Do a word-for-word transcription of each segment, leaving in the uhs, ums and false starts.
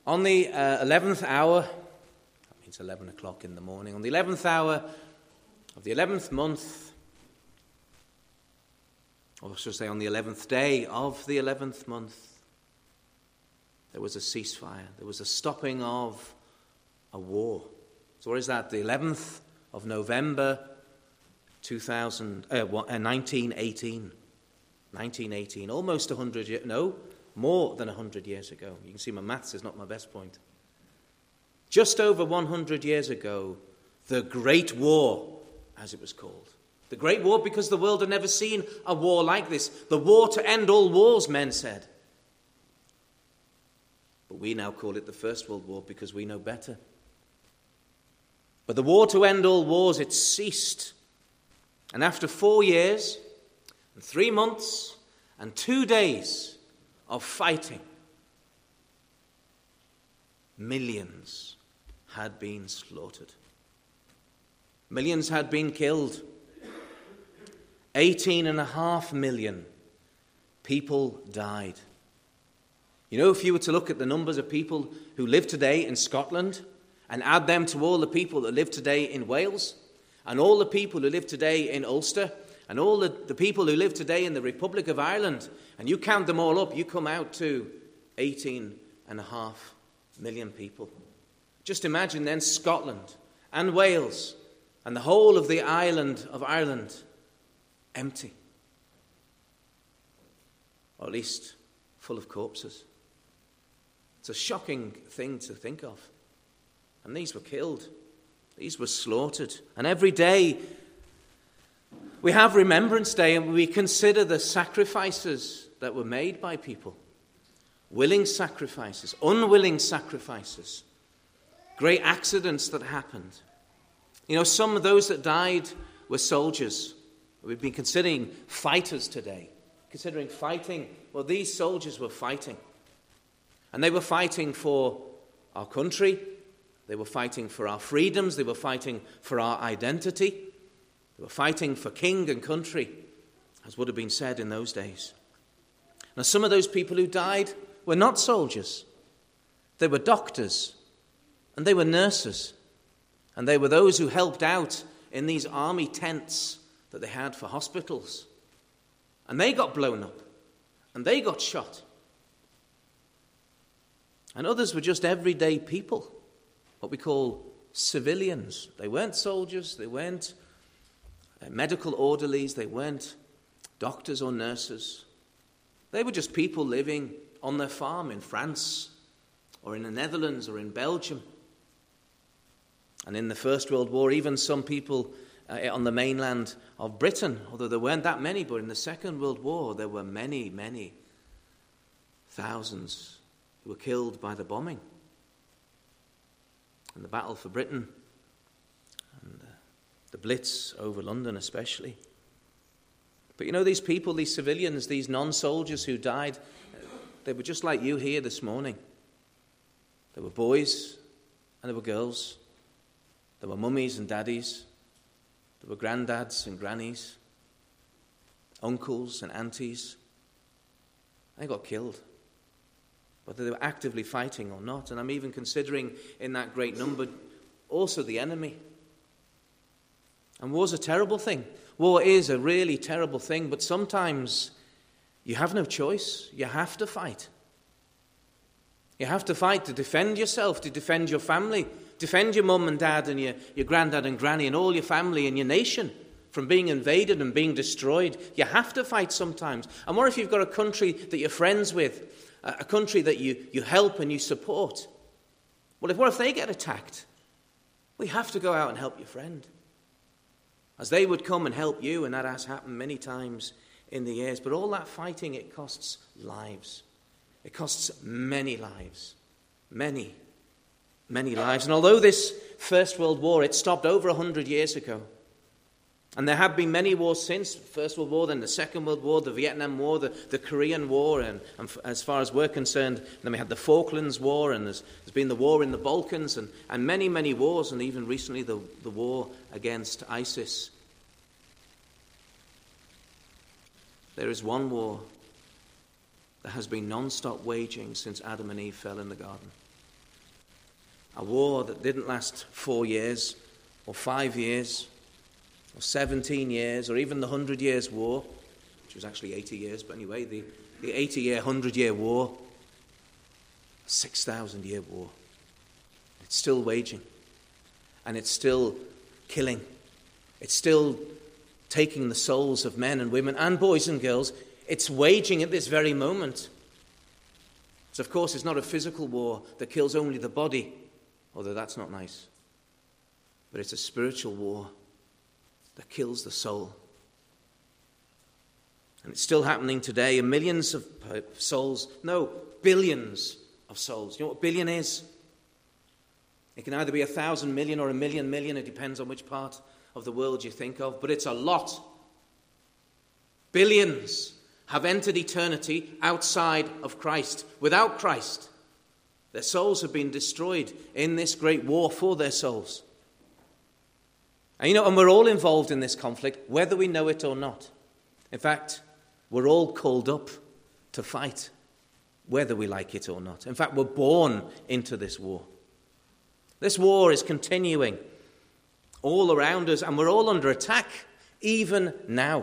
On the uh, eleventh hour, that means eleven o'clock in the morning, on the eleventh hour of the eleventh month, or I should say on the eleventh day of the eleventh month, there was a ceasefire. There was a stopping of a war. So what is that? The eleventh of November, two thousand, uh, nineteen eighteen. nineteen eighteen, almost one hundred years, no, more than one hundred years ago. You can see my maths is not my best point. Just over one hundred years ago, the Great War, as it was called. The Great War because the world had never seen a war like this. The war to end all wars, men said. But we now call it the First World War because we know better. But the war to end all wars, it ceased. And after four years and three months and two days of fighting, millions had been slaughtered. Millions had been killed. Eighteen and a half million people died. You know, if you were to look at the numbers of people who live today in Scotland and add them to all the people that live today in Wales and all the people who live today in Ulster and all the, the people who live today in the Republic of Ireland, and you count them all up, you come out to eighteen and a half million people. Just imagine then Scotland and Wales and the whole of the island of Ireland empty, or at least full of corpses. It's a shocking thing to think of. And these were killed. These were slaughtered. And every day we have Remembrance Day and we consider the sacrifices that were made by people. Willing sacrifices, unwilling sacrifices, great accidents that happened. You know, some of those that died were soldiers. We've been considering fighters today, considering fighting. Well, these soldiers were fighting. And they were fighting for our country. They were fighting for our freedoms. They were fighting for our identity. They were fighting for king and country, as would have been said in those days. Now, some of those people who died were not soldiers. They were doctors, and they were nurses, and they were those who helped out in these army tents that they had for hospitals. And they got blown up, and they got shot. And others were just everyday people, what we call civilians. They weren't soldiers, they weren't medical orderlies, they weren't doctors or nurses. They were just people living on their farm in France or in the Netherlands or in Belgium. And in the First World War, even some people uh, on the mainland of Britain, although there weren't that many, but in the Second World War, there were many, many thousands who were killed by the bombing. And the battle for Britain, and uh, the Blitz over London especially. But you know, these people, these civilians, these non-soldiers who died, they were just like you here this morning. There were boys and there were girls. There were mummies and daddies. There were granddads and grannies. Uncles and aunties. They got killed. Whether they were actively fighting or not. And I'm even considering in that great number also the enemy. And war's a terrible thing. War is a really terrible thing, but sometimes you have no choice. You have to fight. You have to fight to defend yourself, to defend your family, defend your mum and dad and your, your granddad and granny and all your family and your nation from being invaded and being destroyed. You have to fight sometimes. And what if you've got a country that you're friends with, a country that you, you help and you support? Well, if, what if they get attacked? We have to go out and help your friend. As they would come and help you, and that has happened many times in the years. But all that fighting, it costs lives. It costs many lives. Many, many lives. And although this First World War, it stopped over one hundred years ago, and there have been many wars since, the First World War, then the Second World War, the Vietnam War, the, the Korean War, and, and as far as we're concerned, then we had the Falklands War, and there's, there's been the war in the Balkans, and, and many, many wars, and even recently the, the war against ISIS. There is one war that has been non-stop waging since Adam and Eve fell in the garden. A war that didn't last four years or five years or seventeen years or even the Hundred Years' War, which was actually eighty years, but anyway, the, the eighty-year, hundred-year war, a six thousand year war. It's still waging, and it's still killing. It's still taking the souls of men and women and boys and girls. It's waging at this very moment. So, of course, it's not a physical war that kills only the body, although that's not nice. But it's a spiritual war that kills the soul. And it's still happening today. And millions of souls, no, billions of souls. You know what a billion is? It can either be a thousand million or a million million. It depends on which part of the world you think of. But it's a lot. Billions have entered eternity outside of Christ, without Christ. Their souls have been destroyed in this great war for their souls. And you know, and we're all involved in this conflict, whether we know it or not. In fact, we're all called up to fight, whether we like it or not. In fact, we're born into this war. This war is continuing all around us, and we're all under attack, even now.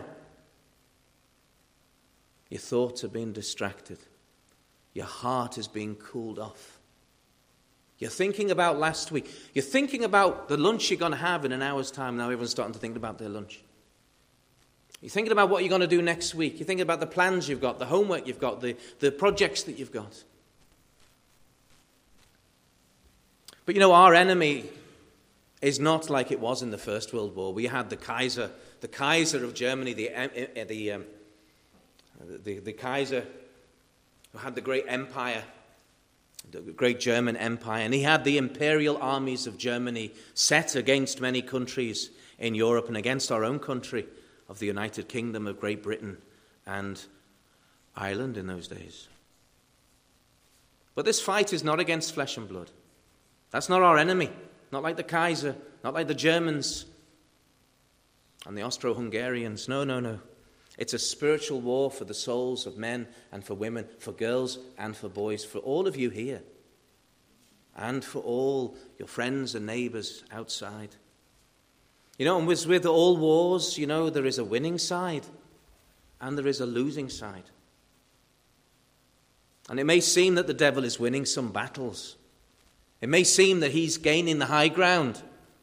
Your thoughts are being distracted. Your heart is being cooled off. You're thinking about last week. You're thinking about the lunch you're going to have in an hour's time. Now everyone's starting to think about their lunch. You're thinking about what you're going to do next week. You're thinking about the plans you've got, the homework you've got, the, the projects that you've got. But you know, our enemy is not like it was in the First World War. We had the Kaiser, the Kaiser of Germany, the the um, the, the Kaiser who had the great empire, the great German Empire, and he had the imperial armies of Germany set against many countries in Europe and against our own country of the United Kingdom of Great Britain and Ireland in those days. But this fight is not against flesh and blood. That's not our enemy. Not like the Kaiser, not like the Germans and the Austro-Hungarians. No, no, no. It's a spiritual war for the souls of men and for women, for girls and for boys, for all of you here, and for all your friends and neighbours outside. You know, and with, with all wars, you know, there is a winning side and there is a losing side. And it may seem that the devil is winning some battles. It may seem that he's gaining the high ground.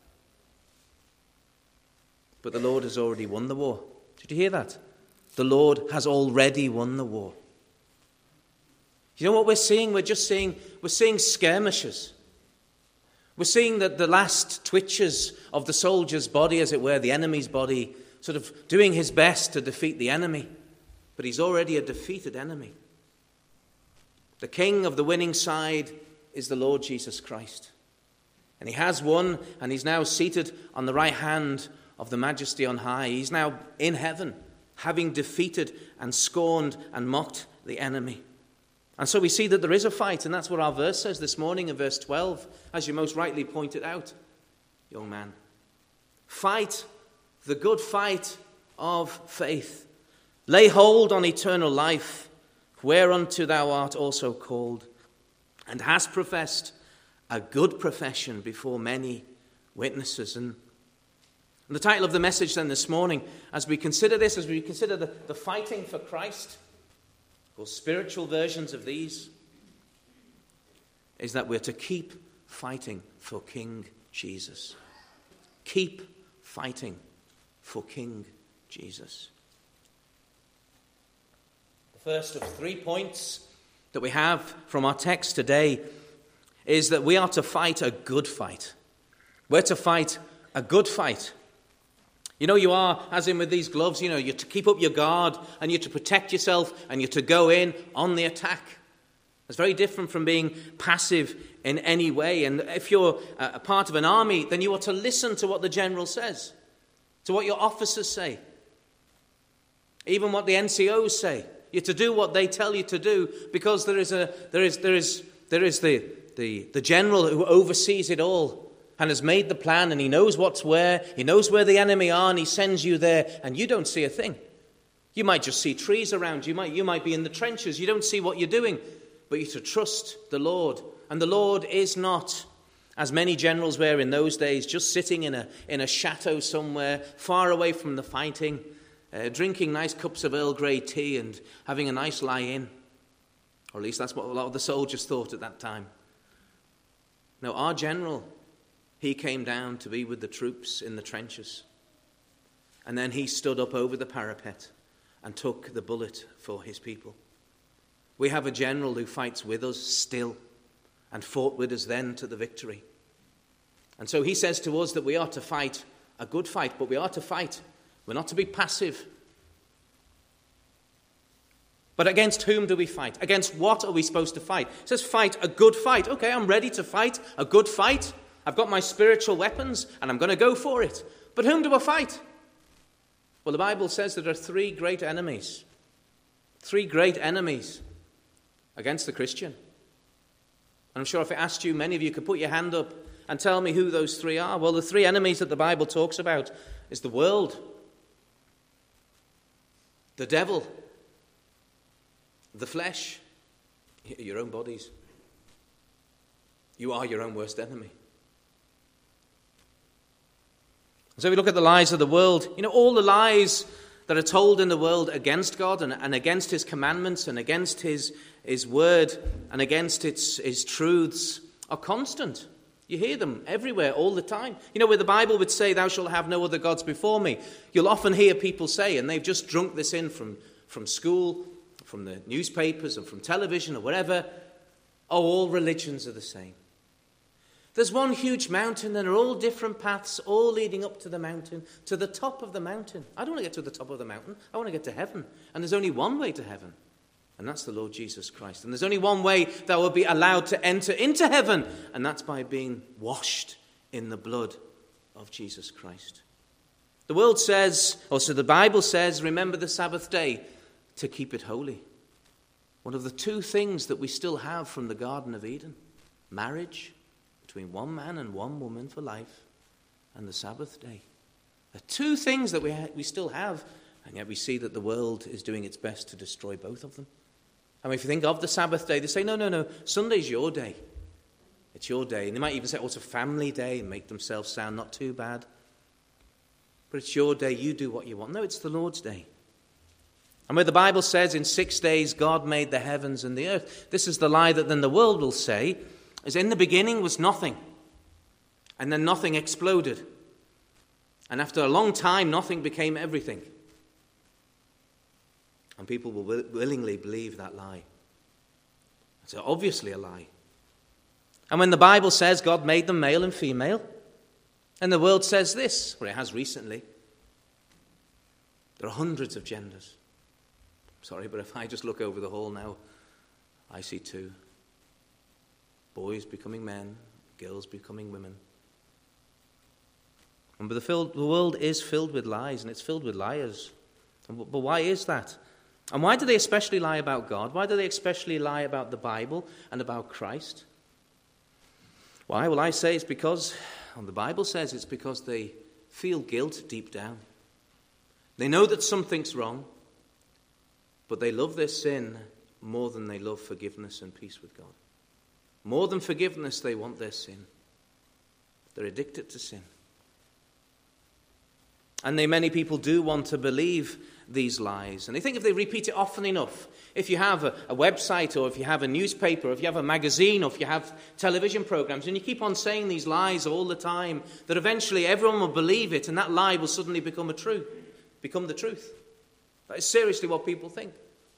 But the Lord has already won the war. Did you hear that? The Lord has already won the war. You know what we're seeing? We're just seeing, we're seeing skirmishes. We're seeing that the last twitches of the soldier's body, as it were, the enemy's body, sort of doing his best to defeat the enemy. But he's already a defeated enemy. The king of the winning side is the Lord Jesus Christ. And he has won, and he's now seated on the right hand of the Majesty on high. He's now in heaven, having defeated and scorned and mocked the enemy. And so we see that there is a fight, and that's what our verse says this morning in verse twelve, as you most rightly pointed out, young man. Fight the good fight of faith. Lay hold on eternal life, whereunto thou art also called, and hast professed a good profession before many witnesses. And the title of the message then this morning, as we consider this, as we consider the, the fighting for Christ, or spiritual versions of these, is that we're to keep fighting for King Jesus. Keep fighting for King Jesus. The first of three points that we have from our text today is that we are to fight a good fight. We're to fight a good fight. You know, you are, as in with these gloves, you know, you're to keep up your guard and you're to protect yourself and you're to go in on the attack. It's very different from being passive in any way. And if you're a part of an army, then you are to listen to what the general says, to what your officers say, even what the N C Os say. You're to do what they tell you to do, because there is a there is there is there is the the, the general who oversees it all and has made the plan, and he knows what's where, he knows where the enemy are, and he sends you there, and you don't see a thing. You might just see trees around you, you might you might be in the trenches, you don't see what you're doing, but you're to trust the Lord. And the Lord is not as many generals were in those days, just sitting in a, in a chateau somewhere, far away from the fighting, uh, drinking nice cups of Earl Grey tea and having a nice lie-in. Or at least that's what a lot of the soldiers thought at that time. No, our general, he came down to be with the troops in the trenches. And then he stood up over the parapet and took the bullet for his people. We have a general who fights with us still and fought with us then to the victory. And so he says to us that we are to fight a good fight, but we are to fight. We're not to be passive. But against whom do we fight? Against what are we supposed to fight? It says fight a good fight. Okay, I'm ready to fight a good fight. I've got my spiritual weapons and I'm going to go for it. But whom do I fight? Well, the Bible says there are three great enemies. Three great enemies against the Christian. And I'm sure if I asked you, many of you could put your hand up and tell me who those three are. Well, the three enemies that the Bible talks about is the world, the devil, the flesh, your own bodies. You are your own worst enemy. So we look at the lies of the world. You know, all the lies that are told in the world against God and, and against his commandments and against his, his word and against its, his truths are constant. You hear them everywhere all the time. You know, where the Bible would say, thou shalt have no other gods before me, you'll often hear people say, and they've just drunk this in from, from school, from the newspapers and from television or whatever, oh, all religions are the same. There's one huge mountain and they're all different paths, all leading up to the mountain, to the top of the mountain. I don't want to get to the top of the mountain. I want to get to heaven. And there's only one way to heaven, and that's the Lord Jesus Christ. And there's only one way that will be allowed to enter into heaven, and that's by being washed in the blood of Jesus Christ. The world says, or so the Bible says, remember the Sabbath day to keep it holy. One of the two things that we still have from the Garden of Eden, marriage between one man and one woman for life, and the Sabbath day. The two things that we ha- we still have, and yet we see that the world is doing its best to destroy both of them. I mean, if you think of the Sabbath day, they say, no, no, no, Sunday's your day. It's your day. And they might even say, oh, it's a family day, and make themselves sound not too bad. But it's your day, you do what you want. No, it's the Lord's day. And where the Bible says in six days God made the heavens and the earth, this is the lie that then the world will say, is in the beginning was nothing, and then nothing exploded. And after a long time, nothing became everything. And people will will- willingly believe that lie. It's obviously a lie. And when the Bible says God made them male and female, and the world says this, or it has recently, there are hundreds of genders. Sorry, but if I just look over the hall now, I see two. Boys becoming men, girls becoming women. And but the, filled, the world is filled with lies, and it's filled with liars. But why is that? And why do they especially lie about God? Why do they especially lie about the Bible and about Christ? Why? Well, I say it's because, and the Bible says it's because they feel guilt deep down. They know that something's wrong, but they love their sin more than they love forgiveness and peace with God. More than forgiveness, they want their sin. They're addicted to sin. And they, many people do want to believe these lies. And they think if they repeat it often enough, if you have a, a website or if you have a newspaper or if you have a magazine or if you have television programs and you keep on saying these lies all the time, that eventually everyone will believe it and that lie will suddenly become a truth, become the truth. That is seriously what people think.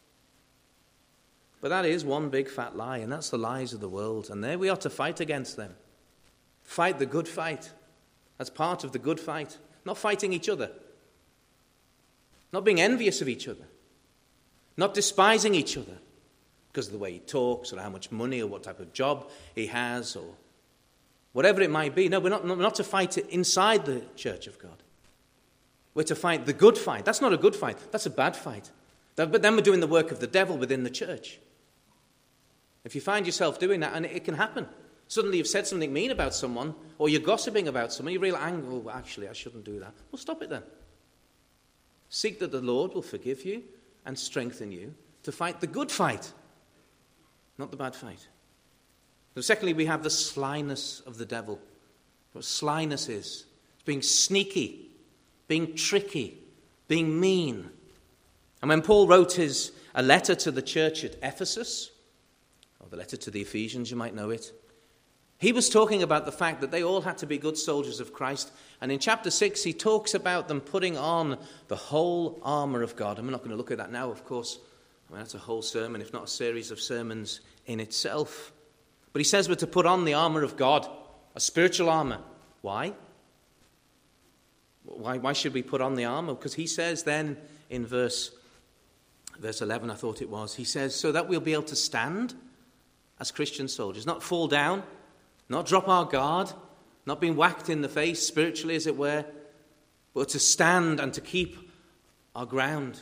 But that is one big fat lie, and that's the lies of the world. And there we are to fight against them. Fight the good fight. That's part of the good fight. Not fighting each other. Not being envious of each other. Not despising each other because of the way he talks or how much money or what type of job he has or whatever it might be. No, we're not, we're not to fight it inside the church of God. We're to fight the good fight. That's not a good fight. That's a bad fight. But then we're doing the work of the devil within the church. If you find yourself doing that, and it can happen. Suddenly you've said something mean about someone, or you're gossiping about someone, you realize, oh, actually, I shouldn't do that. Well, stop it then. Seek that the Lord will forgive you and strengthen you to fight the good fight, not the bad fight. And secondly, we have the slyness of the devil. What slyness is. It's being sneaky, being tricky, being mean. And when Paul wrote his a letter to the church at Ephesus, or the letter to the Ephesians, you might know it, he was talking about the fact that they all had to be good soldiers of Christ. And in chapter six, he talks about them putting on the whole armour of God. And we're not going to look at that now, of course. I mean, that's a whole sermon, if not a series of sermons in itself. But he says we're to put on the armour of God, a spiritual armour. Why? Why, why should we put on the armour? Because he says then in verse, verse eleven, I thought it was, he says, so that we'll be able to stand as Christian soldiers, not fall down, not drop our guard, not being whacked in the face spiritually, as it were, but to stand and to keep our ground.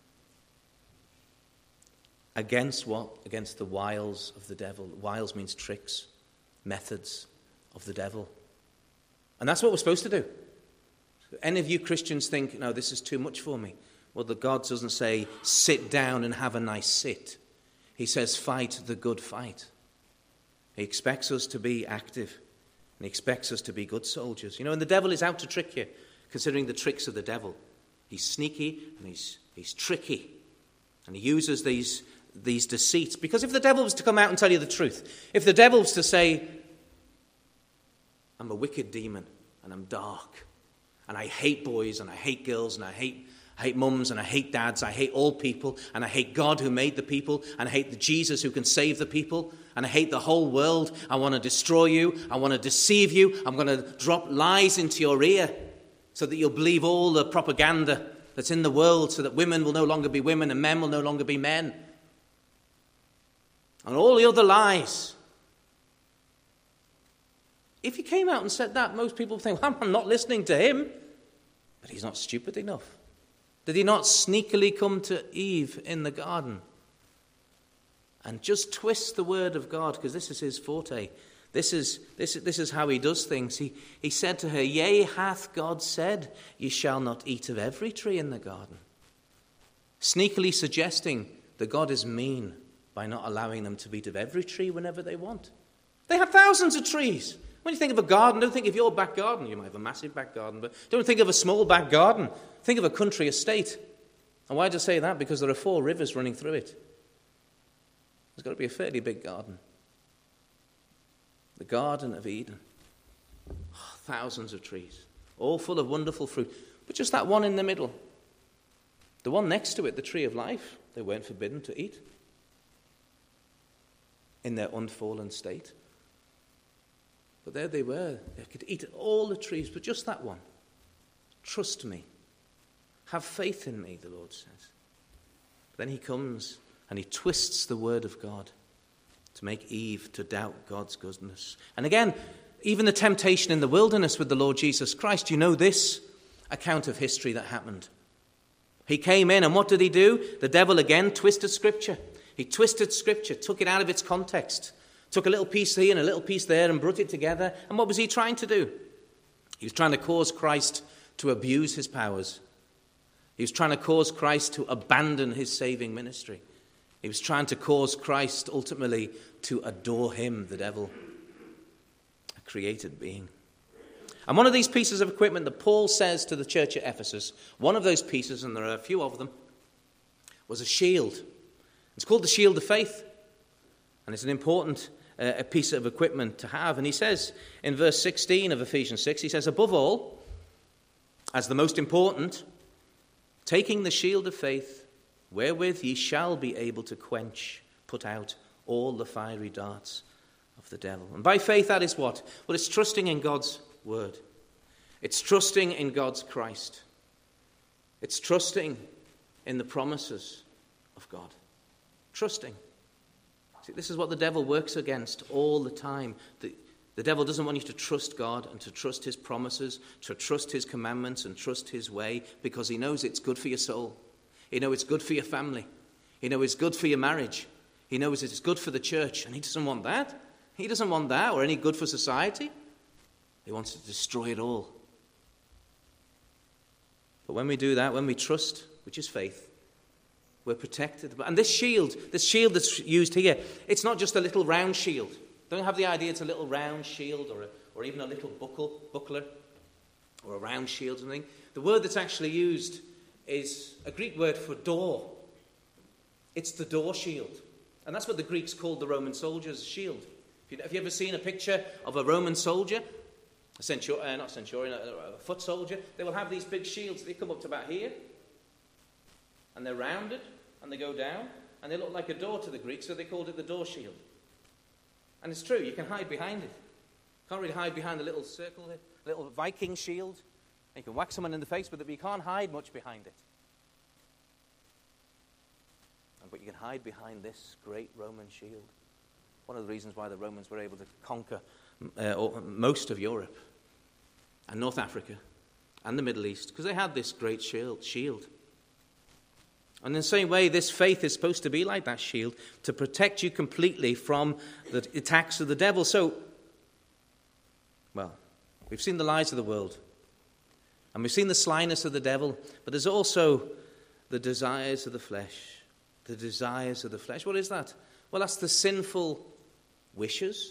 Against what? Against the wiles of the devil. Wiles means tricks, methods of the devil. And that's what we're supposed to do. So any of you Christians think, no, this is too much for me. Well, the God doesn't say, sit down and have a nice sit. He says, fight the good fight. He expects us to be active. And he expects us to be good soldiers. You know, and the devil is out to trick you, considering the tricks of the devil. He's sneaky and he's, he's tricky. And he uses these, these deceits. Because if the devil was to come out and tell you the truth, if the devil was to say, I'm a wicked demon and I'm dark and I hate boys and I hate girls and I hate I hate mums and I hate dads, I hate all people, and I hate God who made the people, and I hate the Jesus who can save the people, and I hate the whole world. I want to destroy you, I want to deceive you, I'm going to drop lies into your ear so that you'll believe all the propaganda that's in the world, so that women will no longer be women and men will no longer be men. And all the other lies. If he came out and said that, most people think, well, I'm not listening to him. But he's not stupid enough. Did he not sneakily come to Eve in the garden and just twist the word of God? Because this is his forte. This is, this, this is how he does things. He, he said to her, yea, hath God said, ye shall not eat of every tree in the garden. Sneakily suggesting that God is mean by not allowing them to eat of every tree whenever they want. They have thousands of trees. When you think of a garden, don't think of your back garden. You might have a massive back garden, but don't think of a small back garden. Think of a country estate. And why do I say that? Because there are four rivers running through it. There's got to be a fairly big garden. The Garden of Eden. Oh, thousands of trees, all full of wonderful fruit. But just that one in the middle. The one next to it, the tree of life, they weren't forbidden to eat in their unfallen state. But there they were. They could eat all the trees, but just that one. Trust me. Have faith in me, the Lord says. Then he comes and he twists the word of God to make Eve to doubt God's goodness. And again, even the temptation in the wilderness with the Lord Jesus Christ, you know this account of history that happened. He came in, and what did he do? The devil again twisted Scripture. He twisted Scripture, took it out of its context. Took a little piece here and a little piece there and brought it together. And what was he trying to do? He was trying to cause Christ to abuse his powers. He was trying to cause Christ to abandon his saving ministry. He was trying to cause Christ ultimately to adore him, the devil, a created being. And one of these pieces of equipment that Paul says to the church at Ephesus, one of those pieces, and there are a few of them, was a shield. It's called the shield of faith. And it's an important uh, a piece of equipment to have. And he says in verse sixteen of Ephesians six, he says, above all, as the most important, taking the shield of faith, wherewith ye shall be able to quench, put out all the fiery darts of the devil. And by faith, that is what? Well, it's trusting in God's word. It's trusting in God's Christ. It's trusting in the promises of God. Trusting. See, this is what the devil works against all the time. The, the devil doesn't want you to trust God and to trust his promises, to trust his commandments and trust his way, because he knows it's good for your soul. He knows it's good for your family. He knows it's good for your marriage. He knows it's good for the church, and he doesn't want that. He doesn't want that or any good for society. He wants to destroy it all. But when we do that, when we trust, which is faith, we're protected. And this shield, this shield that's used here, it's not just a little round shield. Don't have the idea it's a little round shield or, a, or even a little buckle, buckler or a round shield or something. The word that's actually used is a Greek word for door. It's the door shield. And that's what the Greeks called the Roman soldiers' shield. If you, have you ever seen a picture of a Roman soldier, a centurion, uh, not centurion, a, a foot soldier? They will have these big shields. They come up to about here, and they're rounded, and they go down, and they look like a door to the Greeks, so they called it the door shield. And it's true, you can hide behind it. You can't really hide behind the little circle, the little Viking shield. You can whack someone in the face with it, but you can't hide much behind it. But you can hide behind this great Roman shield. One of the reasons why the Romans were able to conquer uh, most of Europe and North Africa and the Middle East, because they had this great shield. shield. And in the same way, this faith is supposed to be like that shield, to protect you completely from the attacks of the devil. So, well, we've seen the lies of the world, and we've seen the slyness of the devil, but there's also the desires of the flesh. The desires of the flesh. What is that? Well, that's the sinful wishes,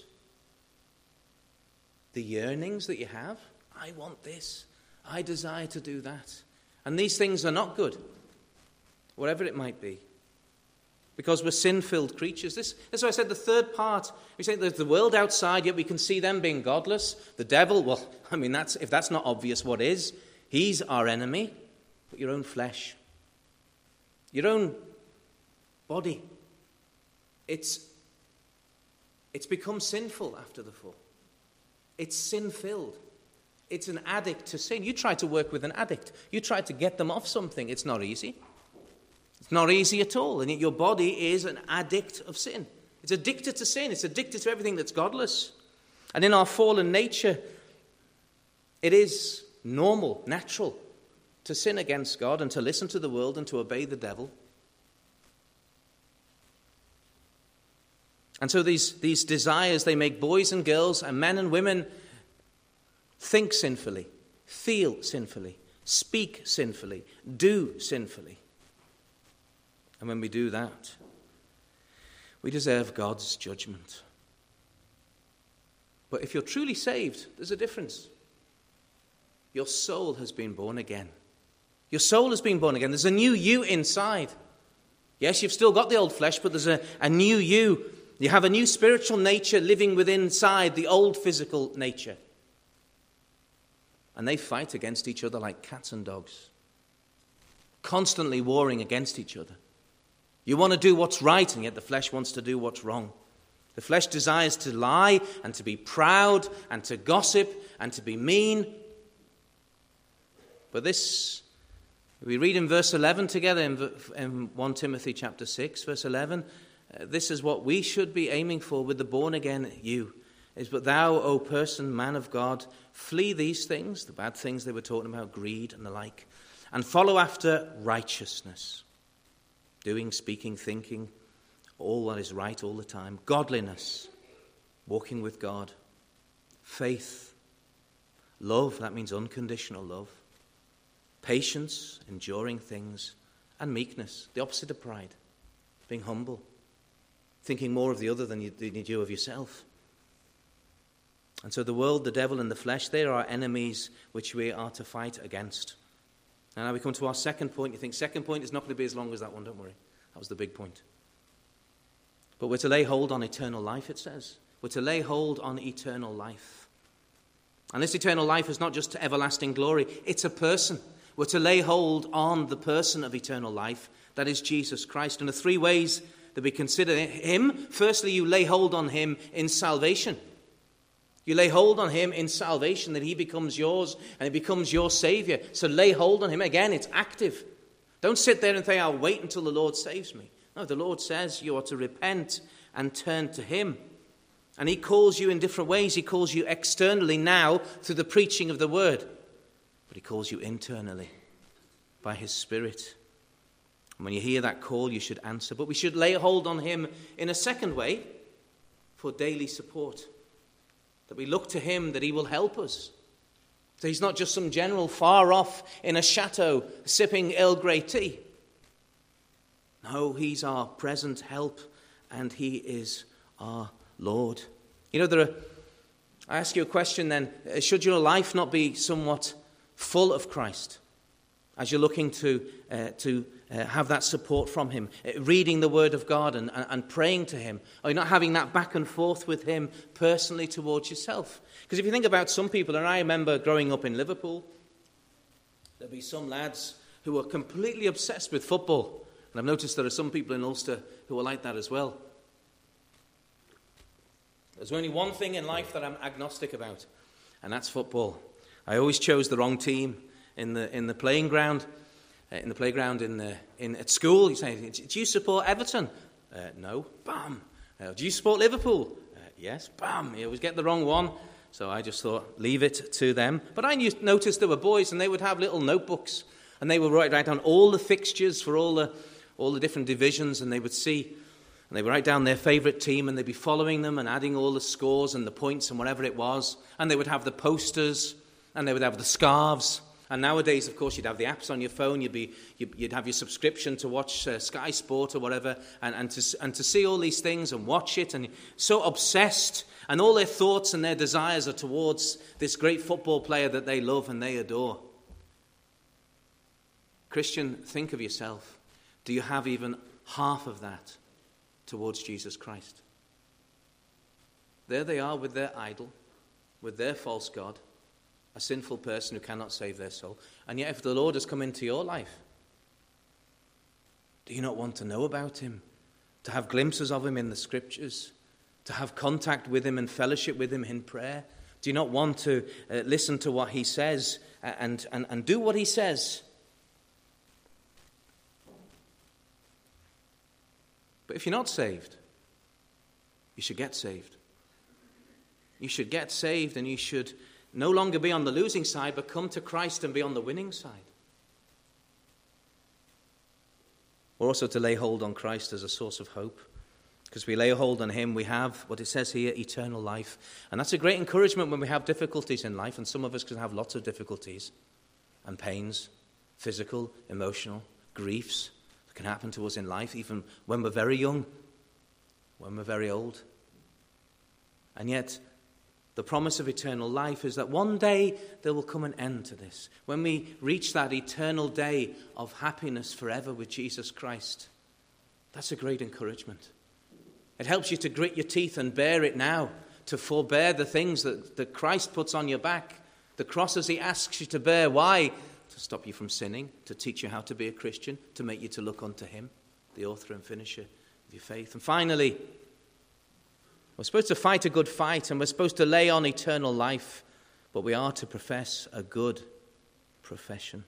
the yearnings that you have. I want this. I desire to do that. And these things are not good, whatever it might be, because we're sin-filled creatures. This, that's why I said the third part. We say there's the world outside, yet we can see them being godless. The devil, well, I mean, that's if that's not obvious, what is? He's our enemy. But your own flesh, your own body, it's it's become sinful after the fall. It's sin-filled. It's an addict to sin. You try to work with an addict. You try to get them off something. It's not easy. It's not easy at all. And yet your body is an addict of sin. It's addicted to sin. It's addicted to everything that's godless. And in our fallen nature, it is normal, natural, to sin against God and to listen to the world and to obey the devil. And so these, these desires, they make boys and girls and men and women think sinfully, feel sinfully, speak sinfully, do sinfully. And when we do that, we deserve God's judgment. But if you're truly saved, there's a difference. Your soul has been born again. Your soul has been born again. There's a new you inside. Yes, you've still got the old flesh, but there's a, a new you. You have a new spiritual nature living within inside the old physical nature. And they fight against each other like cats and dogs, constantly warring against each other. You want to do what's right, and yet the flesh wants to do what's wrong. The flesh desires to lie and to be proud and to gossip and to be mean. But this, we read in verse eleven together in, in First Timothy chapter six, verse eleven, uh, this is what we should be aiming for with the born-again you. Is, but thou, O person, man of God, flee these things, the bad things they were talking about, greed and the like, and follow after righteousness, doing, speaking, thinking, all that is right all the time, godliness, walking with God, faith, love, that means unconditional love, patience, enduring things, and meekness, the opposite of pride, being humble, thinking more of the other than you, than you do of yourself. And so the world, the devil, and the flesh, they are our enemies which we are to fight against. And now we come to our second point. You think second point is not going to be as long as that one, don't worry. That was the big point. But we're to lay hold on eternal life, it says. We're to lay hold on eternal life. And this eternal life is not just everlasting glory, it's a person. We're to lay hold on the person of eternal life, that is Jesus Christ. And the three ways that we consider him, firstly, you lay hold on him in salvation. You lay hold on him in salvation, that he becomes yours and he becomes your Savior. So lay hold on him. Again, it's active. Don't sit there and say, I'll wait until the Lord saves me. No, the Lord says you are to repent and turn to him. And he calls you in different ways. He calls you externally now through the preaching of the word. But he calls you internally by his Spirit. And when you hear that call, you should answer. But we should lay hold on him in a second way for daily support. That we look to him, that he will help us. So he's not just some general far off in a chateau sipping Earl Grey tea. No, he's our present help and he is our Lord. You know, there are, I ask you a question then, should your life not be somewhat full of Christ as you're looking to uh, to uh, have that support from him, uh, reading the Word of God and, and, and praying to him? Are you not having that back and forth with him personally towards yourself? Because if you think about some people, and I remember growing up in Liverpool, there'd be some lads who were completely obsessed with football. And I've noticed there are some people in Ulster who are like that as well. There's only one thing in life that I'm agnostic about, and that's football. I always chose the wrong team in the in the playing ground, uh, in the playground in the in at school. You say, "Do you support Everton?" Uh, no. Bam. Uh, do you support Liverpool? Uh, yes. Bam. You always get the wrong one. So I just thought, leave it to them. But I knew, noticed there were boys, and they would have little notebooks, and they would write, write down all the fixtures for all the all the different divisions, and they would see. And they would write down their favourite team, and they'd be following them and adding all the scores and the points and whatever it was. And they would have the posters, and they would have the scarves. And nowadays, of course, you'd have the apps on your phone. You'd be, you'd have your subscription to watch uh, Sky Sport or whatever, and, and to and to see all these things and watch it. And so obsessed, and all their thoughts and their desires are towards this great football player that they love and they adore. Christian, think of yourself. Do you have even half of that towards Jesus Christ? There they are with their idol, with their false god, a sinful person who cannot save their soul. And yet if the Lord has come into your life, do you not want to know about him, to have glimpses of him in the scriptures, to have contact with him and fellowship with him in prayer? Do you not want to uh, listen to what he says and, and, and do what he says? But if you're not saved, you should get saved. You should get saved, and you should no longer be on the losing side, but come to Christ and be on the winning side. Or also to lay hold on Christ as a source of hope. Because we lay hold on him, we have what it says here, eternal life. And that's a great encouragement when we have difficulties in life, and some of us can have lots of difficulties and pains, physical, emotional, griefs. Can happen to us in life, even when we're very young, when we're very old. And yet, the promise of eternal life is that one day there will come an end to this. When we reach that eternal day of happiness forever with Jesus Christ, that's a great encouragement. It helps you to grit your teeth and bear it now, to forbear the things that, that Christ puts on your back, the crosses he asks you to bear. Why? To stop you from sinning, to teach you how to be a Christian, to make you to look unto him, the author and finisher of your faith. And finally, we're supposed to fight a good fight, and we're supposed to lay on eternal life, but we are to profess a good profession.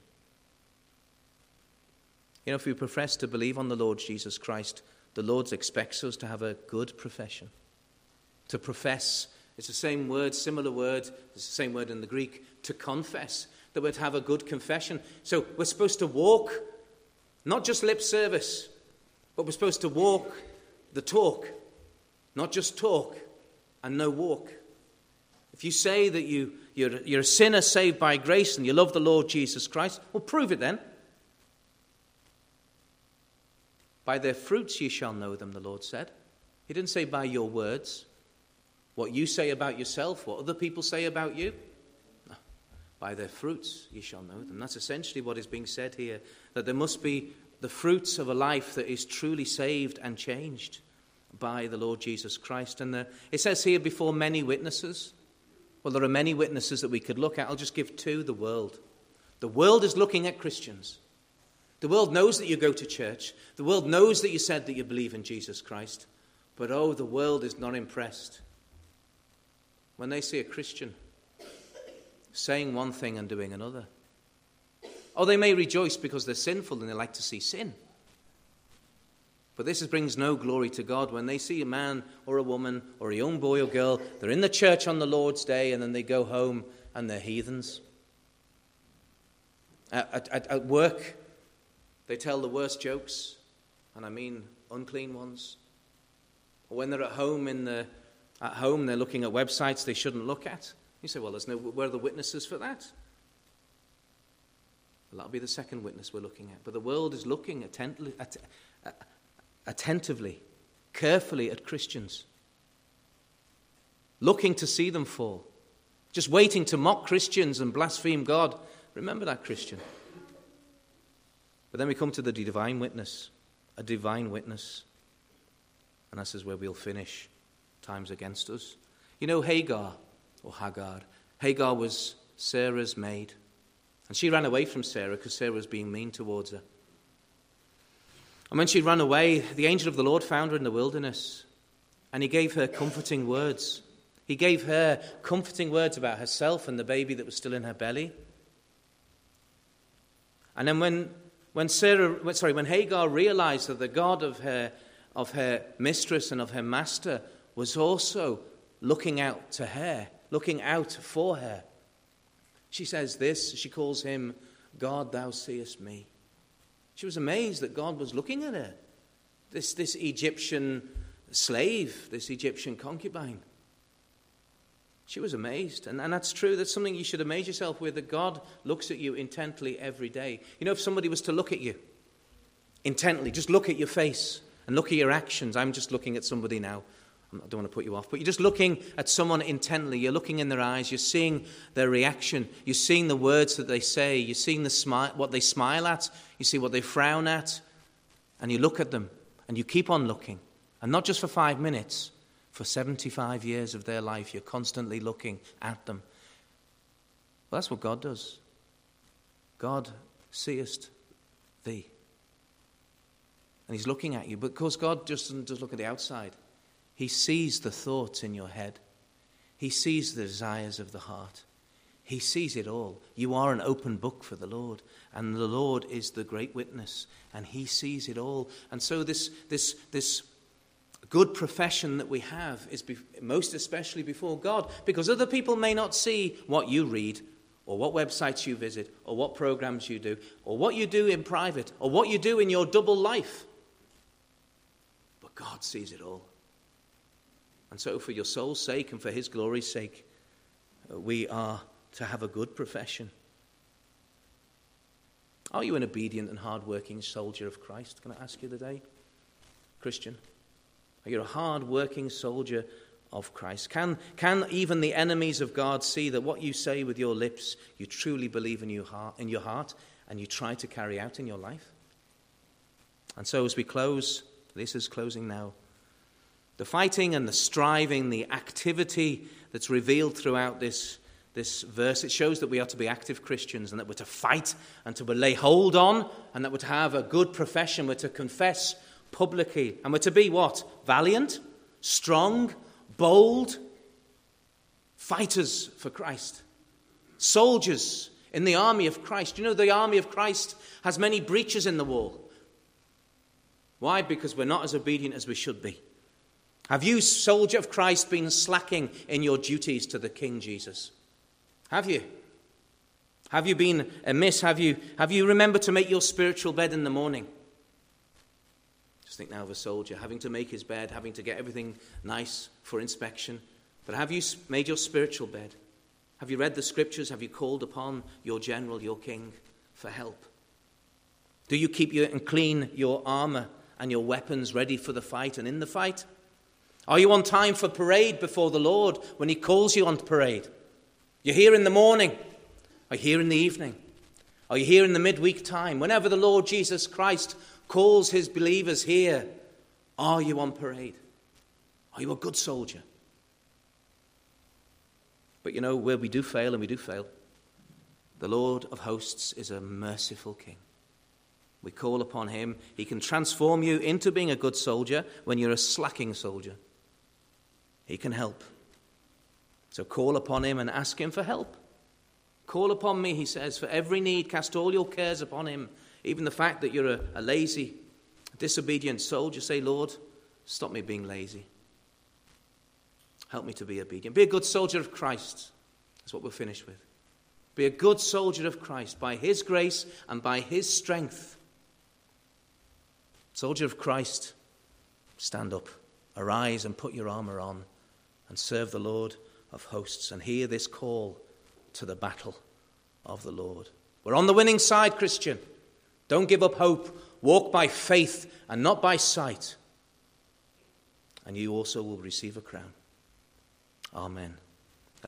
You know, if we profess to believe on the Lord Jesus Christ, the Lord expects us to have a good profession. To profess, it's the same word, similar word, it's the same word in the Greek, to confess. That we're to have a good confession. So we're supposed to walk, not just lip service, but we're supposed to walk the talk, not just talk and no walk. If you say that you, you're, you're a sinner saved by grace and you love the Lord Jesus Christ, well, prove it then. By their fruits ye shall know them, the Lord said. He didn't say by your words, what you say about yourself, what other people say about you. By their fruits ye shall know them. That's essentially what is being said here, that there must be the fruits of a life that is truly saved and changed by the Lord Jesus Christ. And the, it says here, before many witnesses. Well, there are many witnesses that we could look at. I'll just give two. The world. The world is looking at Christians. The world knows that you go to church. The world knows that you said that you believe in Jesus Christ. But oh, the world is not impressed when they see a Christian saying one thing and doing another. Oh, they may rejoice because they're sinful and they like to see sin. But this brings no glory to God when they see a man or a woman or a young boy or girl, they're in the church on the Lord's day and then they go home and they're heathens. At, at, at work, they tell the worst jokes, and I mean unclean ones. Or when they're at home, in the, at home they're looking at websites they shouldn't look at. You say, well, there's no, where are the witnesses for that? Well, that'll be the second witness we're looking at. But the world is looking attentively, att- attentively, carefully at Christians. looking to see them fall, just waiting to mock Christians and blaspheme God. Remember that, Christian. But then we come to the divine witness, a divine witness. And this is where we'll finish. Time's against us. You know Hagar, or Hagar. Hagar was Sarah's maid. And she ran away from Sarah because Sarah was being mean towards her. And when she ran away, the angel of the Lord found her in the wilderness. And he gave her comforting words. He gave her comforting words about herself and the baby that was still in her belly. And then when when Sarah, sorry, when Hagar realized that the God of her of her mistress and of her master was also looking out to her, looking out for her, she says this, she calls him, God, thou seest me. She was amazed that God was looking at her. This, this Egyptian slave, this Egyptian concubine. She was amazed. And, and that's true. That's something you should amaze yourself with, that God looks at you intently every day. You know, if somebody was to look at you intently, just look at your face and look at your actions. I'm just looking at somebody now. I don't want to put you off, but you're just looking at someone intently. You're looking in their eyes. You're seeing their reaction. You're seeing the words that they say. You're seeing the smile, what they smile at. You see what they frown at. And you look at them and you keep on looking. And not just for five minutes. For seventy-five years of their life, you're constantly looking at them. Well, that's what God does. God seest thee. And he's looking at you. But of course, God just doesn't just look at the outside. He sees the thoughts in your head. He sees the desires of the heart. He sees it all. You are an open book for the Lord. And the Lord is the great witness. And he sees it all. And so this, this, this good profession that we have is be- most especially before God. Because other people may not see what you read, or what websites you visit, or what programs you do, or what you do in private, or what you do in your double life. But God sees it all. And so for your soul's sake and for his glory's sake, we are to have a good profession. Are you an obedient and hard-working soldier of Christ? Can I ask you today? Christian, are you a hard-working soldier of Christ? Can, can even the enemies of God see that what you say with your lips, you truly believe in your heart, in your heart and you try to carry out in your life? And so as we close, this is closing now, the fighting and the striving, the activity that's revealed throughout this, this verse, it shows that we are to be active Christians and that we're to fight and to lay hold on and that we're to have a good profession. We're to confess publicly and we're to be what? Valiant, strong, bold, fighters for Christ, soldiers in the army of Christ. You know, the army of Christ has many breaches in the wall. Why? Because we're not as obedient as we should be. Have you, soldier of Christ, been slacking in your duties to the King Jesus? Have you? Have you been amiss? Have you, have you remembered to make your spiritual bed in the morning? Just think now of a soldier having to make his bed, having to get everything nice for inspection. But have you made your spiritual bed? Have you read the scriptures? Have you called upon your general, your king, for help? Do you keep your, and clean your armor and your weapons ready for the fight and in the fight? Are you on time for parade before the Lord when he calls you on parade? You're here in the morning. Are you here in the evening? Are you here in the midweek time? Whenever the Lord Jesus Christ calls his believers here, are you on parade? Are you a good soldier? But you know, where we do fail, and we do fail, the Lord of hosts is a merciful king. We call upon him. He can transform you into being a good soldier when you're a slacking soldier. He can help. So call upon him and ask him for help. Call upon me, he says, for every need. Cast all your cares upon him. Even the fact that you're a, a lazy, disobedient soldier. Say, Lord, stop me being lazy. Help me to be obedient. Be a good soldier of Christ. That's what we'll finish with. Be a good soldier of Christ by his grace and by his strength. Soldier of Christ, stand up, arise and put your armor on and serve the Lord of hosts and hear this call to the battle of the Lord. We're on the winning side, Christian. Don't give up hope. Walk by faith and not by sight. And you also will receive a crown. Amen.